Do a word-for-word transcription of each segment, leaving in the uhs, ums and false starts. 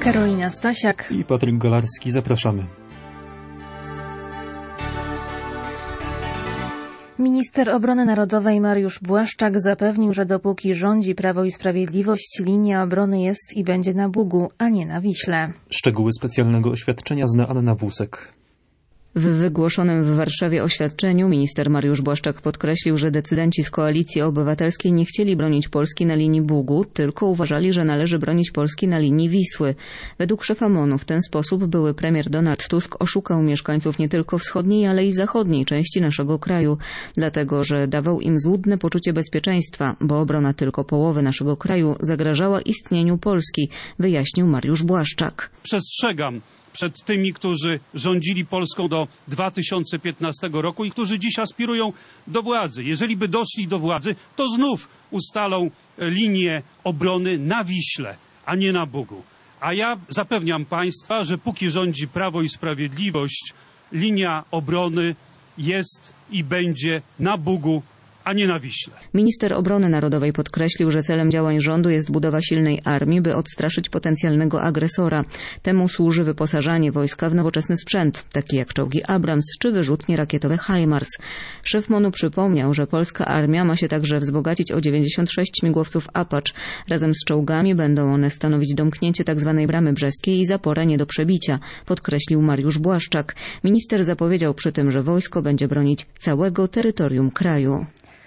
Karolina Stasiak i Patryk Golarski. Zapraszamy. Minister Obrony Narodowej Mariusz Błaszczak zapewnił, że dopóki rządzi Prawo i Sprawiedliwość, linia obrony jest i będzie na Bugu, a nie na Wiśle. Szczegóły specjalnego oświadczenia zna Anna Wósek. W wygłoszonym w Warszawie oświadczeniu minister Mariusz Błaszczak podkreślił, że decydenci z Koalicji Obywatelskiej nie chcieli bronić Polski na linii Bugu, tylko uważali, że należy bronić Polski na linii Wisły. Według szefa M O N u w ten sposób były premier Donald Tusk oszukał mieszkańców nie tylko wschodniej, ale i zachodniej części naszego kraju, dlatego że dawał im złudne poczucie bezpieczeństwa, bo obrona tylko połowy naszego kraju zagrażała istnieniu Polski, wyjaśnił Mariusz Błaszczak. Przestrzegam przed tymi, którzy rządzili Polską do dwa tysiące piętnastego roku i którzy dziś aspirują do władzy. Jeżeli by doszli do władzy, to znów ustalą linię obrony na Wiśle, a nie na Bugu. A ja zapewniam Państwa, że póki rządzi Prawo i Sprawiedliwość, linia obrony jest i będzie na Bugu, a nie na Wiśle. Minister Obrony Narodowej podkreślił, że celem działań rządu jest budowa silnej armii, by odstraszyć potencjalnego agresora. Temu służy wyposażanie wojska w nowoczesny sprzęt, taki jak czołgi Abrams czy wyrzutnie rakietowe HIMARS. Szef M O N u przypomniał, że polska armia ma się także wzbogacić o dziewięćdziesiąt sześć śmigłowców Apache. Razem z czołgami będą one stanowić domknięcie tzw. bramy brzeskiej i zaporę nie do przebicia, podkreślił Mariusz Błaszczak. Minister zapowiedział przy tym, że wojsko będzie bronić całego terytorium kraju.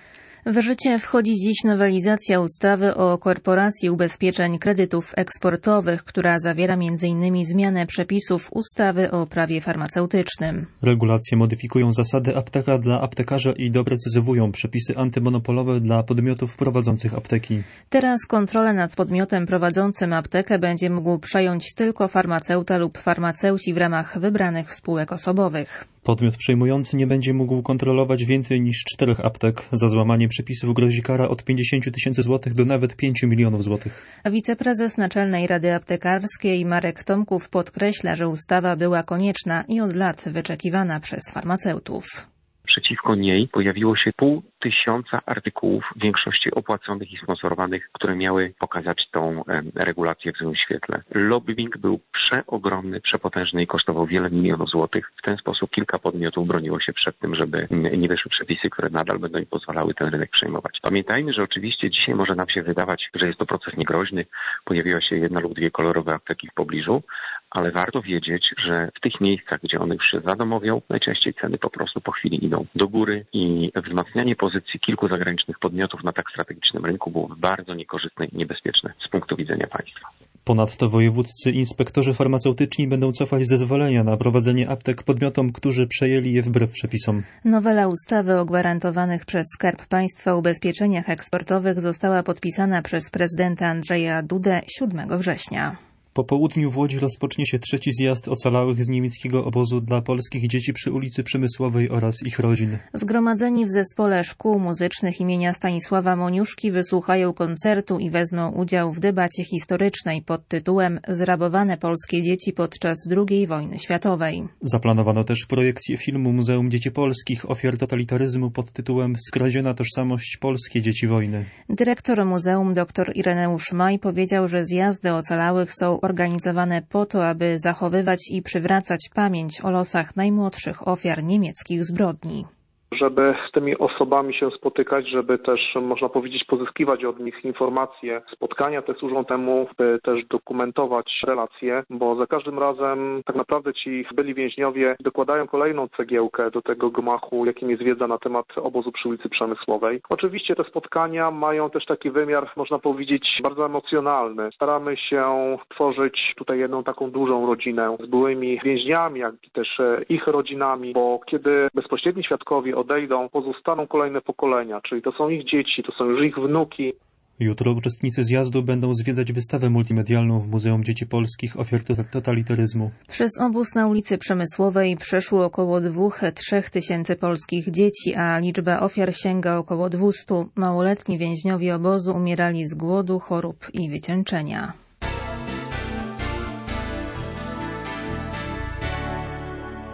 W życie wchodzi dziś nowelizacja ustawy o Korporacji Ubezpieczeń Kredytów Eksportowych, która zawiera między innymi zmianę przepisów ustawy o prawie farmaceutycznym. Regulacje modyfikują zasady apteka dla aptekarza i doprecyzowują przepisy antymonopolowe dla podmiotów prowadzących apteki. Teraz kontrolę nad podmiotem prowadzącym aptekę będzie mógł przejąć tylko farmaceuta lub farmaceuci w ramach wybranych spółek osobowych. Podmiot przejmujący nie będzie mógł kontrolować więcej niż czterech aptek. Za złamanie przepisów grozi kara od pięćdziesięciu tysięcy złotych do nawet pięciu milionów złotych. Wiceprezes Naczelnej Rady Aptekarskiej Marek Tomków podkreśla, że ustawa była konieczna i od lat wyczekiwana przez farmaceutów. Przeciwko niej pojawiło się pół tysiąca artykułów, w większości opłaconych i sponsorowanych, które miały pokazać tą e, regulację w złym świetle. Lobbying był przeogromny, przepotężny i kosztował wiele milionów złotych. W ten sposób kilka podmiotów broniło się przed tym, żeby nie weszły przepisy, które nadal będą im pozwalały ten rynek przejmować. Pamiętajmy, że oczywiście dzisiaj może nam się wydawać, że jest to proces niegroźny. Pojawiła się jedna lub dwie kolorowe apteki w pobliżu, ale warto wiedzieć, że w tych miejscach, gdzie one już się zadomowią, najczęściej ceny po prostu po chwili idą do góry i wzmacnianie pozycji kilku zagranicznych podmiotów na tak strategicznym rynku było bardzo niekorzystne i niebezpieczne z punktu widzenia państwa. Ponadto wojewódzcy inspektorzy farmaceutyczni będą cofać zezwolenia na prowadzenie aptek podmiotom, którzy przejęli je wbrew przepisom. Nowela ustawy o gwarantowanych przez Skarb Państwa ubezpieczeniach eksportowych została podpisana przez prezydenta Andrzeja Dudę siódmego września. Po południu w Łodzi rozpocznie się trzeci zjazd ocalałych z niemieckiego obozu dla polskich dzieci przy ulicy Przemysłowej oraz ich rodzin. Zgromadzeni w zespole szkół muzycznych imienia Stanisława Moniuszki wysłuchają koncertu i wezmą udział w debacie historycznej pod tytułem Zrabowane polskie dzieci podczas drugiej wojny światowej. Zaplanowano też projekcję filmu Muzeum Dzieci Polskich, ofiar totalitaryzmu pod tytułem Skradziona tożsamość polskie dzieci wojny. Dyrektor muzeum dr Ireneusz Maj powiedział, że zjazdy ocalałych są organizowane po to, aby zachowywać i przywracać pamięć o losach najmłodszych ofiar niemieckich zbrodni. Żeby z tymi osobami się spotykać, żeby też, można powiedzieć, pozyskiwać od nich informacje. Spotkania te służą temu, by też dokumentować relacje, bo za każdym razem tak naprawdę ci byli więźniowie dokładają kolejną cegiełkę do tego gmachu, jakim jest wiedza na temat obozu przy ulicy Przemysłowej. Oczywiście te spotkania mają też taki wymiar, można powiedzieć, bardzo emocjonalny. Staramy się tworzyć tutaj jedną taką dużą rodzinę z byłymi więźniami, jak i też ich rodzinami, bo kiedy bezpośredni świadkowie odejdą, pozostaną kolejne pokolenia, czyli to są ich dzieci, to są już ich wnuki. Jutro uczestnicy zjazdu będą zwiedzać wystawę multimedialną w Muzeum Dzieci Polskich, ofiar totalitaryzmu. Przez obóz na ulicy Przemysłowej przeszło około dwóch, trzech tysięcy polskich dzieci, a liczba ofiar sięga około dwustu. Małoletni więźniowie obozu umierali z głodu, chorób i wycieńczenia.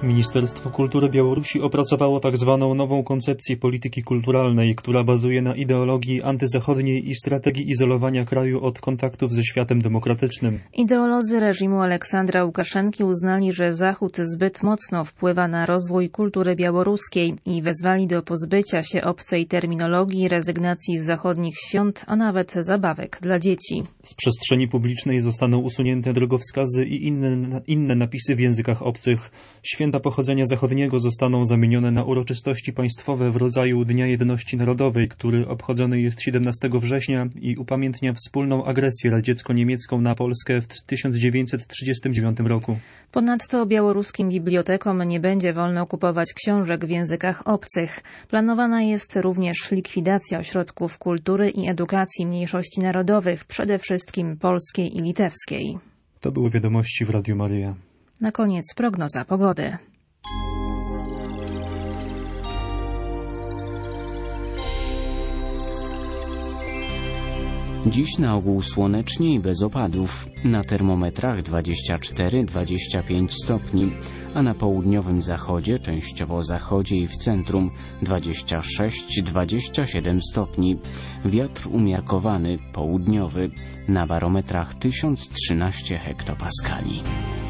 Ministerstwo Kultury Białorusi opracowało tak zwaną nową koncepcję polityki kulturalnej, która bazuje na ideologii antyzachodniej i strategii izolowania kraju od kontaktów ze światem demokratycznym. Ideolodzy reżimu Aleksandra Łukaszenki uznali, że Zachód zbyt mocno wpływa na rozwój kultury białoruskiej i wezwali do pozbycia się obcej terminologii, rezygnacji z zachodnich świąt, a nawet zabawek dla dzieci. Z przestrzeni publicznej zostaną usunięte drogowskazy i inne, inne napisy w językach obcych. Święta pochodzenia zachodniego zostaną zamienione na uroczystości państwowe w rodzaju Dnia Jedności Narodowej, który obchodzony jest siedemnastego września i upamiętnia wspólną agresję radziecko-niemiecką na Polskę w tysiąc dziewięćset trzydziestym dziewiątym roku. Ponadto białoruskim bibliotekom nie będzie wolno kupować książek w językach obcych. Planowana jest również likwidacja ośrodków kultury i edukacji mniejszości narodowych, przede wszystkim polskiej i litewskiej. To były wiadomości w Radiu Maryja. Na koniec prognoza pogody. Dziś na ogół słonecznie i bez opadów. Na termometrach dwadzieścia cztery dwadzieścia pięć stopni, a na południowym zachodzie, częściowo zachodzie i w centrum dwadzieścia sześć dwadzieścia siedem stopni. Wiatr umiarkowany, południowy, na barometrach tysiąc trzynaście hektopaskali.